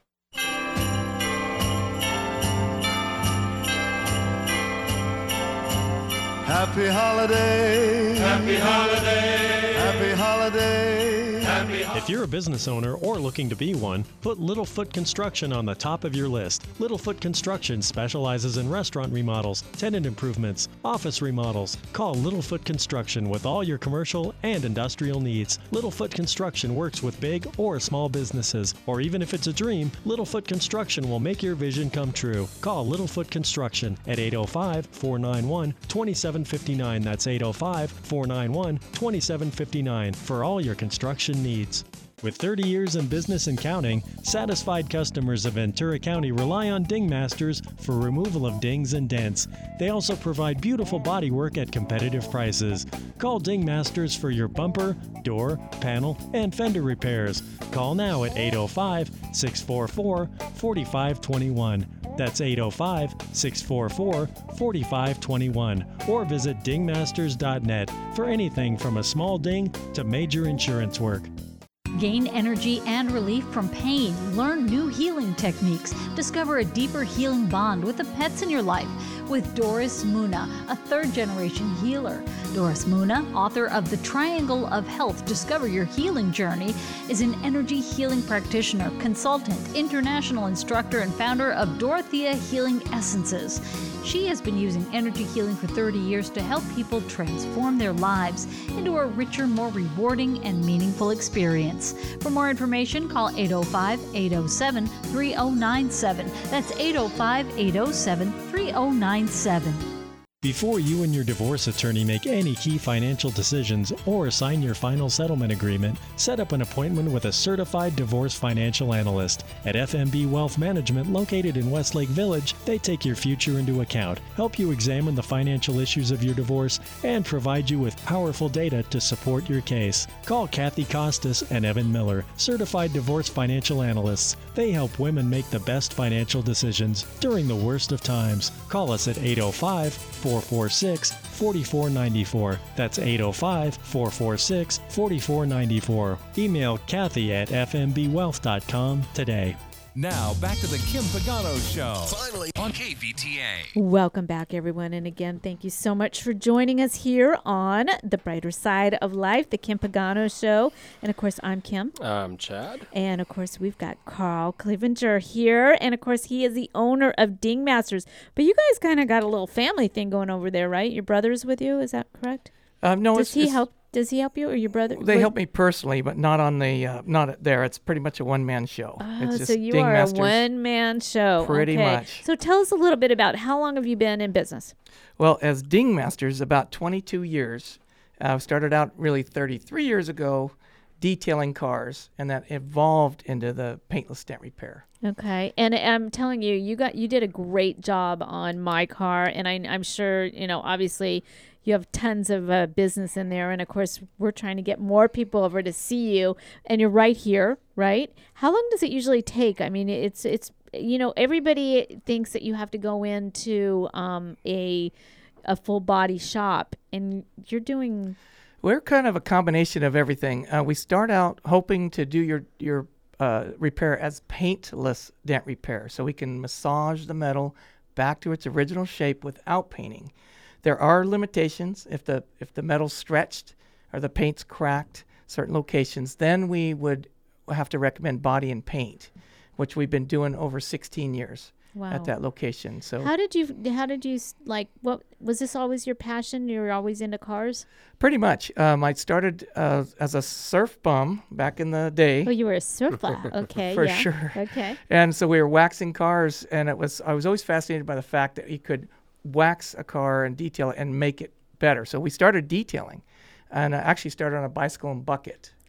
Happy holiday. Happy holiday. Happy holiday. If you're a business owner or looking to be one, put Littlefoot Construction on the top of your list. Littlefoot Construction specializes in restaurant remodels, tenant improvements, office remodels. Call Littlefoot Construction with all your commercial and industrial needs. Littlefoot Construction works with big or small businesses, or even if it's a dream, Littlefoot Construction will make your vision come true. Call Littlefoot Construction at eight oh five, four nine one, two seven five nine. That's eight oh five, four nine one, two seven five nine for all your construction needs. With thirty years in business and counting, satisfied customers of Ventura County rely on Ding Masters for removal of dings and dents. They also provide beautiful bodywork at competitive prices. Call Ding Masters for your bumper, door, panel, and fender repairs. Call now at eight oh five, six four four, four five two one. That's eight oh five, six four four, four five two one. Or visit ding masters dot net for anything from a small ding to major insurance work. Gain energy and relief from pain. Learn new healing techniques. Discover a deeper healing bond with the pets in your life with Doris Muna, a third-generation healer. Doris Muna, author of The Triangle of Health, Discover Your Healing Journey, is an energy healing practitioner, consultant, international instructor, and founder of Dorothea Healing Essences. She has been using energy healing for thirty years to help people transform their lives into a richer, more rewarding, and meaningful experience. For more information, call eight oh five, eight oh seven, three oh nine seven. That's eight oh five, eight oh seven, three oh nine seven. Before you and your divorce attorney make any key financial decisions or sign your final settlement agreement, set up an appointment with a certified divorce financial analyst. At F M B Wealth Management, located in Westlake Village, they take your future into account, help you examine the financial issues of your divorce, and provide you with powerful data to support your case. Call Kathy Costas and Evan Miller, certified divorce financial analysts. They help women make the best financial decisions during the worst of times. Call us at eight oh five, four four six, four four nine four. That's eight oh five, four four six, four four nine four. Email Kathy at f m b wealth dot com today. Now, back to the Kim Pagano Show. Finally, on K V T A. Welcome back, everyone. And again, thank you so much for joining us here on The Brighter Side of Life, the Kim Pagano Show. And, of course, I'm Kim. I'm Chad. And, of course, we've got Carl Clevenger here. And, of course, he is the owner of Ding Masters. But you guys kind of got a little family thing going over there, right? Your brother's with you. Is that correct? Um, no, Does it's, he it's, help? Does he help you or your brother? They Wait. help me personally, but not on the uh, not there. It's pretty much a one man show. Oh, it's just so you Ding are Masters. a one man show. Pretty okay. much. So tell us a little bit about how long have you been in business? Well, as Ding Masters, about twenty-two years. I uh, started out really thirty-three years ago detailing cars, and that evolved into the paintless dent repair. Okay, and I'm telling you, you got you did a great job on my car, and I, I'm sure you know. Obviously, you have tons of uh, business in there, and of course, we're trying to get more people over to see you. And you're right here, right? How long does it usually take? I mean, it's it's you know, everybody thinks that you have to go into um, a a full body shop, and you're doing. We're kind of a combination of everything. Uh, we start out hoping to do your your uh, repair as paintless dent repair, so we can massage the metal back to its original shape without painting. There are limitations. If the if the metal's stretched or the paint's cracked, certain locations, then we would have to recommend body and paint, which we've been doing over sixteen years. Wow. At that location. So how did you how did you like what was this always your passion? You were always into cars? Pretty much. Um, I started uh, as a surf bum back in the day. Oh, you were a surfer. Okay, for yeah. sure. Okay. And so we were waxing cars, and it was I was always fascinated by the fact that you could wax a car and detail it and make it better. So we started detailing, and I actually started on a bicycle and bucket.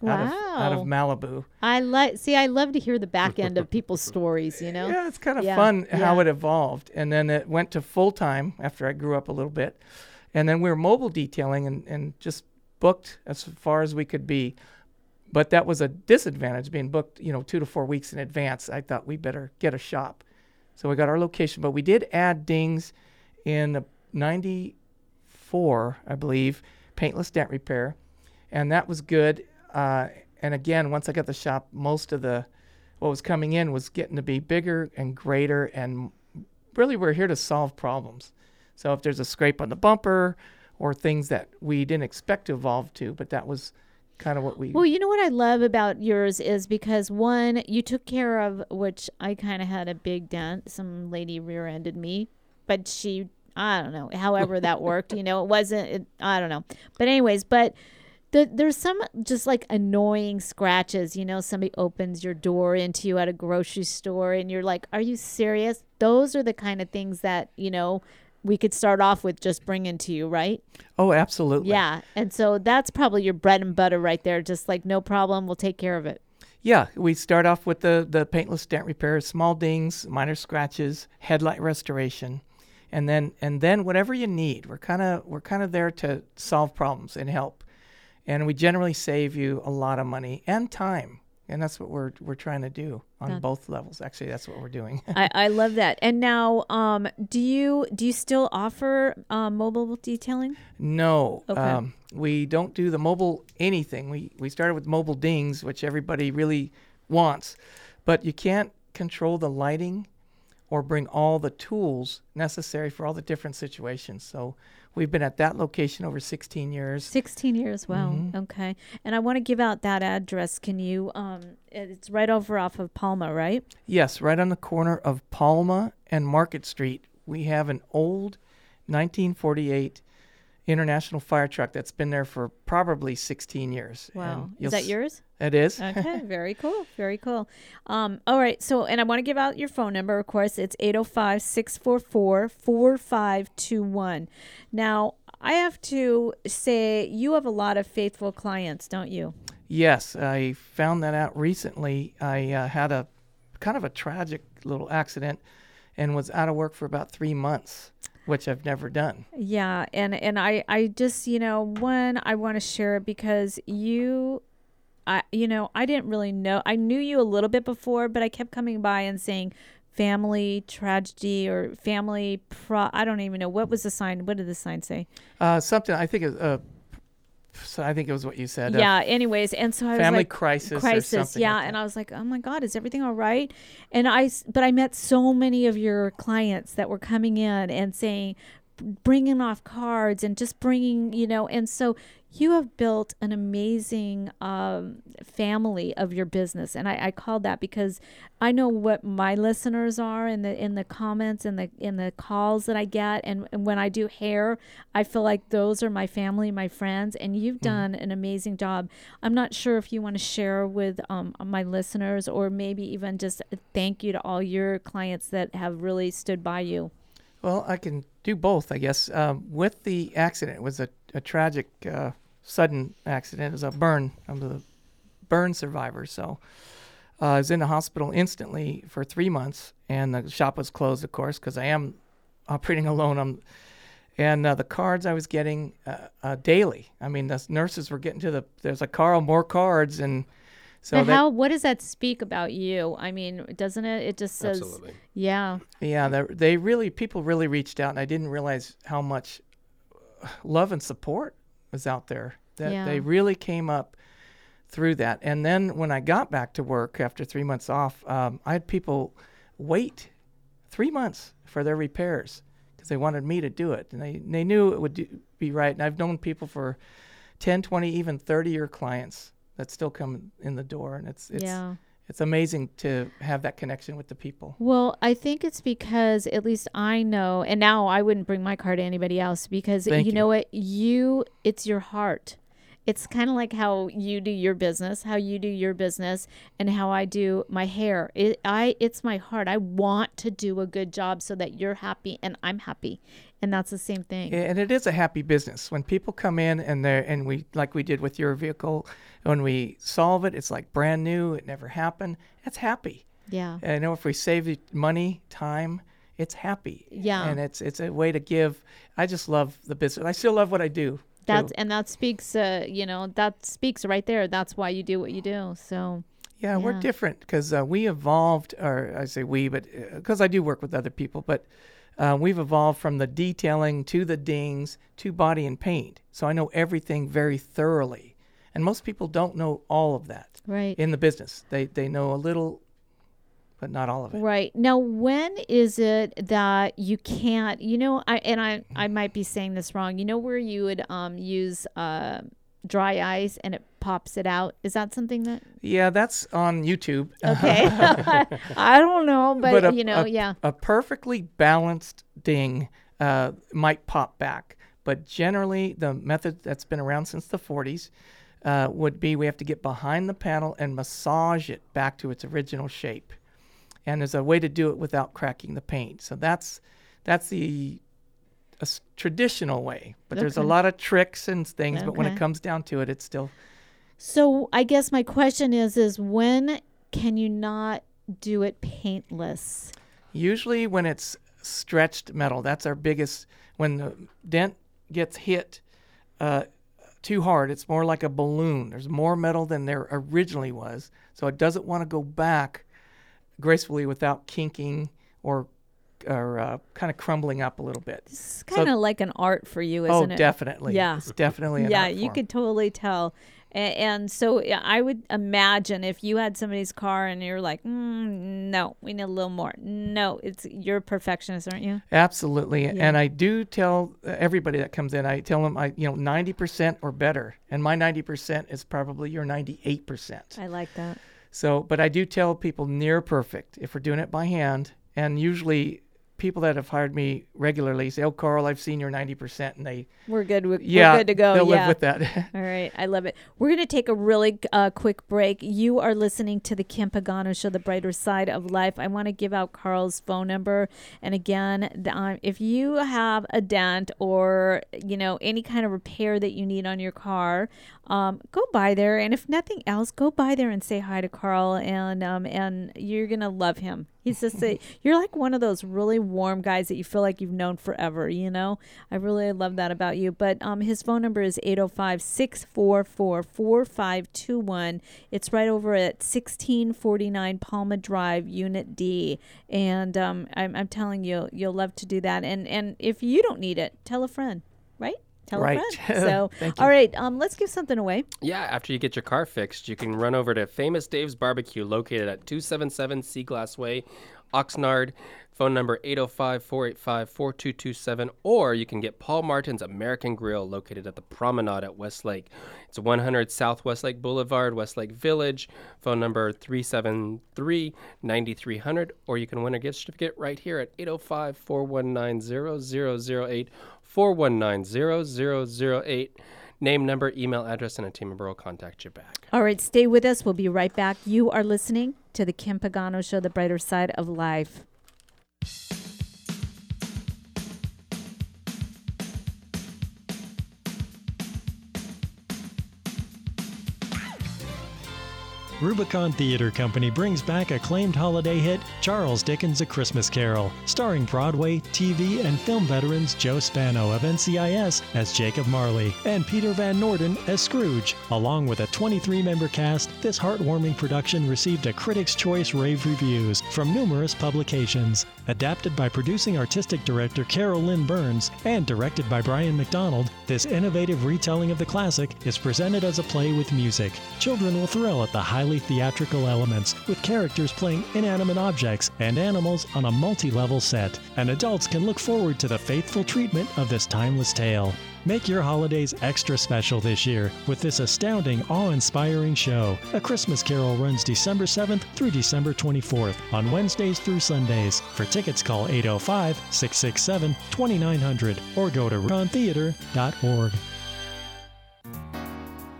out of out of Wow. Malibu. I like. See, I love to hear the back end of people's stories. You know. Yeah, it's kind of Yeah, fun how yeah. it evolved. And then it went to full time after I grew up a little bit. And then we were mobile detailing and, and just booked as far as we could be. But that was a disadvantage, being booked, you know, two to four weeks in advance. I thought we better get a shop. So we got our location. But we did add dings in ninety-four, I believe, paintless dent repair. And that was good. Uh, and again, once I got the shop, most of the what was coming in was getting to be bigger and greater. And really, we're here to solve problems. So if there's a scrape on the bumper or things that we didn't expect to evolve to, but that was kind of what we... Well, you know what I love about yours is because, one, you took care of, which I kind of had a big dent. Some lady rear-ended me, but she, I don't know, however that worked. You know, it wasn't, it, I don't know. But anyways, but the, there's some just like annoying scratches. You know, somebody opens your door into you at a grocery store and you're like, are you serious? Those are the kind of things that, you know, we could start off with just bringing to you, right? Oh, absolutely. Yeah. And so that's probably your bread and butter right there. Just like, no problem. We'll take care of it. Yeah, we start off with the, the paintless dent repair, small dings, minor scratches, headlight restoration, and then and then whatever you need. We're kind of we're kind of there to solve problems and help, and we generally save you a lot of money and time, and that's what we're we're trying to do on That- both levels. Actually, that's what we're doing. I, I love that. And now, um, do you do you still offer uh, mobile detailing? No, Okay. um, we don't do the mobile anything. We we started with mobile dings, which everybody really wants, but you can't control the lighting or bring all the tools necessary for all the different situations. So we've been at that location over sixteen years. sixteen years. Wow. Mhm. Okay. And I want to give out that address. Can you? Um, it's right over off of Palma, right? Yes, right on the corner of Palma and Market Street. We have an old nineteen forty-eight International fire truck that's been there for probably sixteen years. Wow. And Is you'll that s- yours? It is. Okay, very cool. Very cool. Um, all right. So, and I want to give out your phone number, of course. It's eight oh five, six four four, four five two one. Now, I have to say, you have a lot of faithful clients, don't you? Yes, I found that out recently. I uh, had a kind of a tragic little accident and was out of work for about three months, which I've never done. Yeah. And, and I, I just, you know, one, I want to share it because you, I, you know, I didn't really know. I knew you a little bit before, but I kept coming by and saying family tragedy or family pro. I don't even know. What was the sign? What did the sign say? Uh, something I think is, uh, so I think it was what you said. uh, Yeah. Anyways, and so I was family like, crisis or crisis. something Yeah. like And I was like, oh my God, is everything all right? And I, s- but I met so many of your clients that were coming in and saying, bringing off cards and just bringing, you know, and so you have built an amazing um, family of your business. And I, I called that because I know what my listeners are in the in the comments and the in the calls that I get. And, and when I do hair, I feel like those are my family, my friends, and you've done an amazing job. I'm not sure if you want to share with um, my listeners or maybe even just a thank you to all your clients that have really stood by you. Well, I can do both, I guess. Um, with the accident, it was a, a tragic, uh, sudden accident. It was a burn. I'm a burn survivor. So uh, I was in the hospital instantly for three months, and the shop was closed, of course, because I am operating alone. I'm, and uh, the cards I was getting uh, uh, daily. I mean, the nurses were getting to the, there's like, Carl, more cards. And so But they, how? What does that speak about you? I mean, doesn't it? It just says, Absolutely. yeah, Yeah, they, they really, people really reached out, and I didn't realize how much love and support was out there. That Yeah. they really came up through that. And then when I got back to work after three months off, um, I had people wait three months for their repairs because they wanted me to do it, and they, they knew it would do, be right. And I've known people for ten, twenty, even thirty-year clients that still come in the door, and it's it's yeah. it's amazing to have that connection with the people. Well, I think it's because at least I know, and now I wouldn't bring my card to anybody else because Thank you you. know what, you, it's your heart. It's kind of like how you do your business, how you do your business, and how I do my hair. It, I, it's my heart. I want to do a good job so that you're happy and I'm happy, and that's the same thing. And it is a happy business when people come in and they and we like we did with your vehicle, when we solve it, it's like brand new. It never happened. That's happy. Yeah. And I know if we save you money, time, it's happy. Yeah. And it's it's a way to give. I just love the business. I still love what I do. That's too. and that speaks, uh, you know, that speaks right there. That's why you do what you do. So. Yeah, we're different because uh, we evolved, or I say we, but because I do work with other people, but uh, we've evolved from the detailing to the dings to body and paint. So I know everything very thoroughly, and most people don't know all of that. Right. In the business, they they know a little, but not all of it. Right. Now, when is it that you can't, you know, I and I, I might be saying this wrong, you know, where you would um, use uh, dry ice and it pops it out? Is that something that? Yeah, that's on YouTube. Okay. I don't know, but, but a, you know, a, yeah. A perfectly balanced ding uh, might pop back, but generally the method that's been around since the forties uh, would be we have to get behind the panel and massage it back to its original shape. And there's a way to do it without cracking the paint. So that's that's the a s- traditional way. But there's a Okay. lot of tricks and things. But when Okay. it comes down to it, it's still. So I guess my question is, is when can you not do it paintless? Usually when it's stretched metal, that's our biggest. When the dent gets hit uh, too hard, it's more like a balloon. There's more metal than there originally was. So it doesn't want to go back gracefully without kinking or or uh, kind of crumbling up a little bit. It's kind of like an art for you, isn't oh, it? definitely. Yeah. It's definitely an yeah, art you form. could totally tell. And, and so yeah, I would imagine if you had somebody's car and you're like, mm, no, we need a little more. No, it's you're a perfectionist, aren't you? Absolutely. Yeah. And I do tell uh, everybody that comes in, I tell them, I you know, ninety percent or better. And my ninety percent is probably your ninety-eight percent. I like that. So, but I do tell people near perfect if we're doing it by hand. And usually people that have hired me regularly say, oh, Carl, I've seen your ninety percent. And they, We're good. We're, yeah, we're good to go. they'll yeah. live with that. All right. I love it. We're going to take a really uh, quick break. You are listening to the Kim Pagano Show, The Brighter Side of Life. I want to give out Carl's phone number. And again, the, um, if you have a dent or, you know, any kind of repair that you need on your car, um, go by there. And if nothing else, go by there and say hi to Carl. And, um, and you're going to love him. He's just a, you're like one of those really warm guys that you feel like you've known forever, you know? I really love that about you. But um, his phone number is eight oh five, six four four, four five two one. It's right over at sixteen forty-nine Palma Drive, Unit D. And um, I'm, I'm telling you, you'll love to do that. And, and if you don't need it, tell a friend, right? Tell Right. a friend. So, Thank you. all right, um, let's give something away. Yeah, after you get your car fixed, you can run over to Famous Dave's Barbecue, located at two seventy-seven Seaglass Way, Oxnard. Phone number eight oh five, four eight five, four two two seven. Or you can get Paul Martin's American Grill, located at the Promenade at Westlake. It's one hundred South Westlake Boulevard, Westlake Village. Phone number three seven three, nine three zero zero. Or you can win a gift certificate right here at eight oh five, four one nine, zero zero zero eight, four one nine, zero zero zero eight. Name, number, email address, and a team member will contact you back. All right, stay with us. We'll be right back. You are listening to the Kim Pagano Show, The Brighter Side of Life. Rubicon Theater Company brings back acclaimed holiday hit Charles Dickens' A Christmas Carol, starring Broadway, T V, and film veterans Joe Spano of N C I S as Jacob Marley and Peter Van Norden as Scrooge. Along with a twenty-three member cast, this heartwarming production received a Critics' Choice rave reviews from numerous publications. Adapted by producing artistic director Carol Lynn Burns and directed by Brian McDonald, this innovative retelling of the classic is presented as a play with music. Children will thrill at the highly theatrical elements, with characters playing inanimate objects and animals on a multi-level set, and adults can look forward to the faithful treatment of this timeless tale. Make your holidays extra special this year with this astounding, awe-inspiring show. A Christmas Carol runs December seventh through December twenty-fourth on Wednesdays through Sundays. For tickets, call eight oh five, six six seven, two nine zero zero or go to rubicon theater dot org.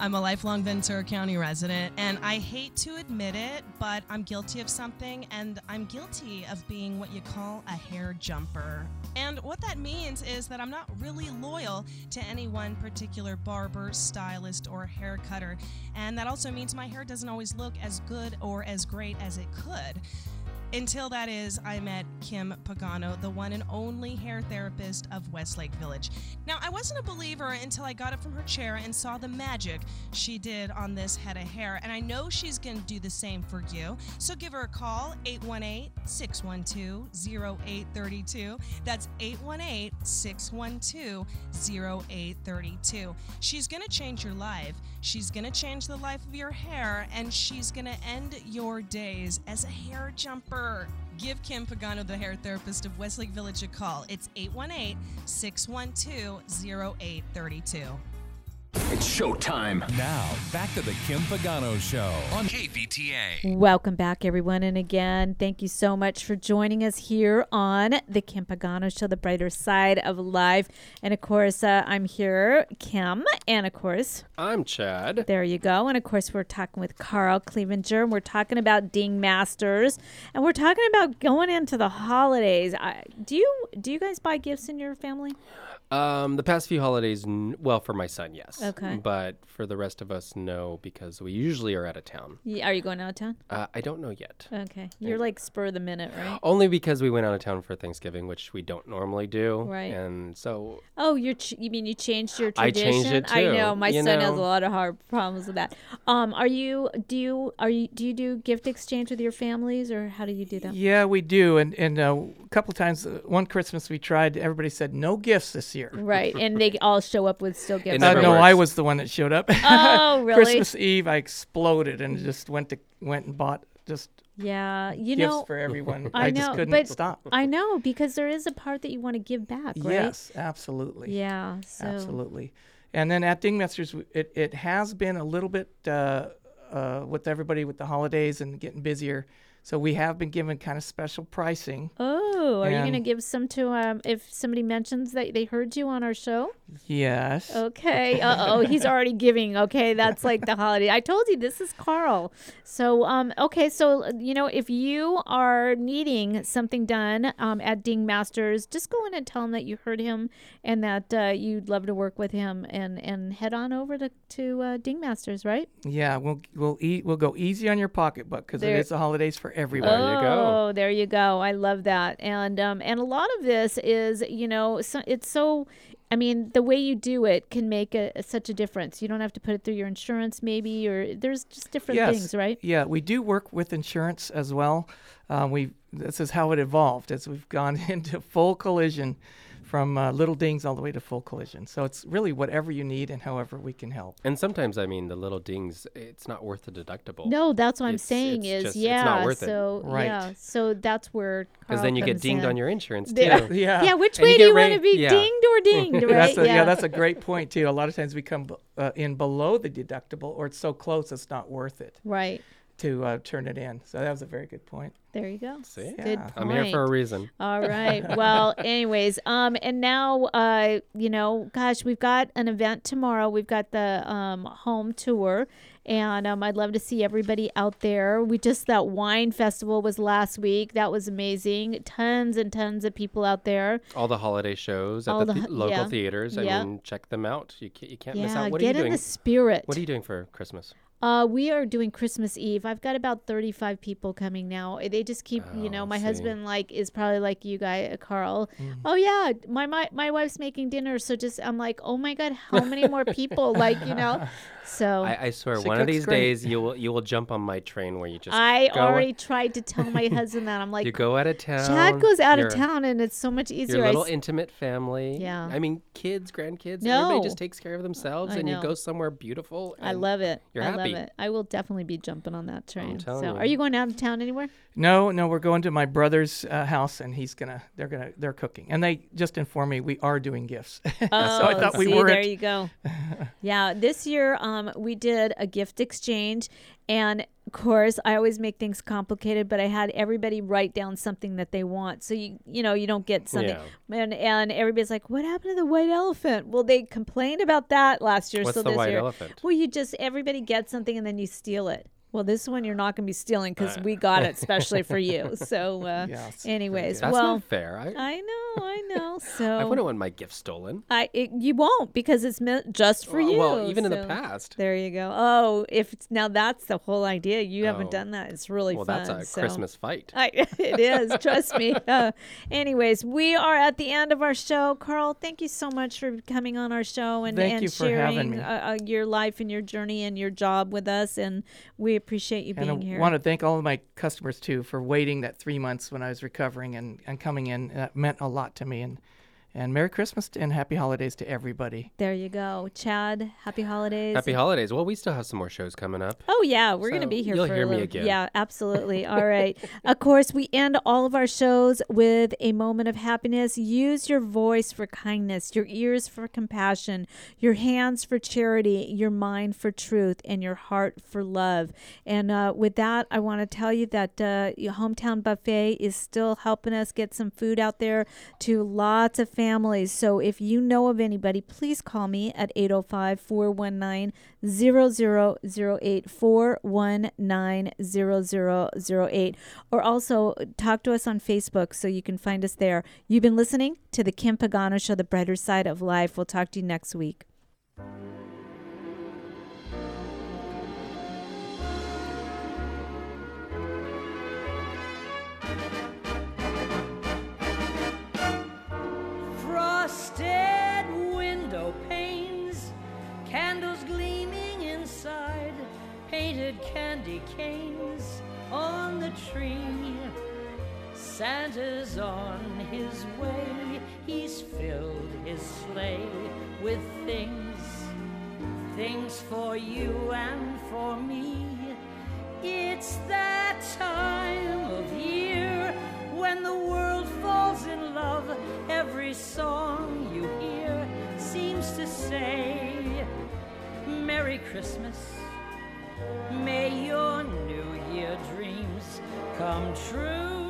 I'm a lifelong Ventura County resident, and I hate to admit it, but I'm guilty of something, and I'm guilty of being what you call a hair jumper. And what that means is that I'm not really loyal to any one particular barber, stylist, or hair cutter. And that also means my hair doesn't always look as good or as great as it could. Until that is, I met Kim Pagano, the one and only hair therapist of Westlake Village. Now, I wasn't a believer until I got up from her chair and saw the magic she did on this head of hair, and I know she's going to do the same for you. So give her a call, eight one eight, six one two, zero eight three two. That's eight one eight, six one two, zero eight three two. She's going to change your life. She's going to change the life of your hair, and she's going to end your days as a hair jumper. Give Kim Pagano, the hair therapist of Westlake Village, a call. It's eight one eight, six one two, zero eight three two. It's showtime. Now, back to the Kim Pagano Show on K V T A. Welcome back, everyone. And again, thank you so much for joining us here on the Kim Pagano Show, the brighter side of life. And of course, uh, I'm here, Kim, and of course, I'm Chad. There you go. And of course, we're talking with Carl Clevenger, and we're talking about Ding Masters, and we're talking about going into the holidays. I, do you do you guys buy gifts in your family? Um, the past few holidays, n- well, for my son, yes. Okay. But for the rest of us, no, because we usually are out of town. Yeah, are you going out of town? Uh, I don't know yet. Okay. You're like spur of the minute, right? Only because we went out of town for Thanksgiving, which we don't normally do. Right. And so... Oh, you're ch- you mean you changed your I tradition? changed it, I too. know. My You son has a know. lot of hard problems with that. Um, are you, do you, are you, do you do gift exchange with your families, or how do you do that? Yeah, we do. And, and uh, a couple of times, uh, one Christmas we tried, everybody said, no gifts this year. Right. And they all show up with still gifts. Uh, no, I was the one that showed up. Oh, really? Christmas Eve, I exploded and just went to went and bought just Yeah, you gifts know, for everyone. I, I know, just couldn't but stop. I know, because there is a part that you want to give back, right? Yes, absolutely. Yeah, so. Absolutely. And then at Dingmasters, it, it has been a little bit uh, uh, with everybody with the holidays and getting busier. So we have been given kind of special pricing. Oh, are you going to And- give some to um if somebody mentions that they heard you on our show? Yes. Okay. Uh-oh, he's already giving. Okay, that's like the holiday. I told you, this is Carl. So, um, okay, so, you know, if you are needing something done um, at Ding Masters, just go in and tell him that you heard him and that uh, you'd love to work with him, and, and head on over to, to uh, Ding Masters, right? Yeah, we'll we'll eat we'll go easy on your pocketbook because it There- is the holidays for everyone. Oh, there you go. I love that. And um, and a lot of this is, you know, so it's so, I mean, the way you do it can make a, a- such a difference. You don't have to put it through your insurance, maybe, or there's just different Yes. things, right? Yeah, we do work with insurance as well. Um, we this is how it evolved as we've gone into full collision, from uh, little dings all the way to full collision. So it's really whatever you need and however we can help. And sometimes, I mean, the little dings, it's not worth the deductible. No, that's what I'm It's- saying it's is, just- yeah. it's not worth it. so, Right. yeah. So that's where Because Carl then you get comes dinged in. on your insurance, too. There- Yeah. Yeah, which And way you do get you want ra- to be, yeah. dinged or dinged, right? That's a, yeah. that's a great point too. A lot of times we come b- uh, in below the deductible, or it's so close it's not worth it Right. to uh, turn it in. So that was a very good point. There you go. See? Good Yeah. I'm here for a point. reason. All right. Well, anyways, um, and now, uh, you know, gosh, we've got an event tomorrow. We've got the um home tour, and um, I'd love to see everybody out there. We just that wine festival was last week. That was amazing. Tons and tons of people out there. All the holiday shows at All the, the the ho- local yeah. theaters. I Yeah. mean, check them out. You can't, you can't miss Yeah, out. What get are you in doing? the spirit. What are you doing for Christmas? Uh, we are doing Christmas Eve. I've got about thirty-five people coming now. They just keep, you know, Oh, my see. husband like is probably like you guy, uh, Carl. Oh yeah, my, my my wife's making dinner, so just I'm like, oh my god, how many more people? Like, you know, so I, I swear, She one of cooks these great. days you will you will jump on my train where you just I go, already tried to tell my husband that. I'm like, you go out of town. Chad goes out your- of town, and it's so much easier. Your I little s- intimate family. Yeah. I mean, kids, grandkids, No. everybody just takes care of themselves, I and know. you go somewhere beautiful. I and love it. You're I happy. love it. I will definitely be jumping on that train. So, telling you. are you going out of town anywhere? No, no, we're going to my brother's uh, house, and he's gonna, they're gonna, they're cooking, and they just informed me we are doing gifts. Oh, so I thought we see, weren't. there you go. Yeah, this year um, we did a gift exchange, And of course, I always make things complicated, but I had everybody write down something that they want. So you you know, you don't get something. Yeah. And and everybody's like, "What happened to the white elephant?" Well, they complained about that last year. What's so the this white year, elephant? well, you just everybody gets something and then you steal it. Well, this one you're not going to be stealing because we got it especially for you. So, uh, Yes, anyways, That's well, not fair. I, I know, I know. So I wouldn't want my gift stolen. I it, you won't because it's meant just for Well, you. well, even in the so past. There you go. Oh, if it's now that's the whole idea. You haven't Oh. done that. It's really Well, fun. that's a so. Christmas fight. I, it is. Trust me. Uh, anyways, we are at the end of our show. Carl, thank you so much for coming on our show and, Thank and you for sharing having me. uh, uh, your life and your journey and your job with us. And we appreciate you And being I here. want to thank all of my customers too for waiting that three months when I was recovering and, and coming in. That meant a lot to me. And and Merry Christmas and Happy Holidays to everybody. There you go. Chad, happy holidays. Happy holidays. Well, we still have some more shows coming up. Oh, yeah. We're going to So be here you'll for hear a me little. again. Yeah, absolutely. All right. Of course, we end all of our shows with a moment of happiness. Use your voice for kindness, your ears for compassion, your hands for charity, your mind for truth, and your heart for love. And uh, with that, I want to tell you that uh, your Hometown Buffet is still helping us get some food out there to lots of families. So if you know of anybody, please call me at eight oh five, four one nine, zero zero zero eight, four one nine, zero zero zero eight, or also talk to us on Facebook so you can find us there. You've been listening to the Kim Pagano Show, The Brighter Side of Life. We'll talk to you next week. Frosted window panes, candles gleaming inside, painted candy canes on the tree. Santa's on his way, he's filled his sleigh with things, things for you and for me. It's that time of year when the world falls in love. Every song you hear seems to say, Merry Christmas, may your New Year dreams come true.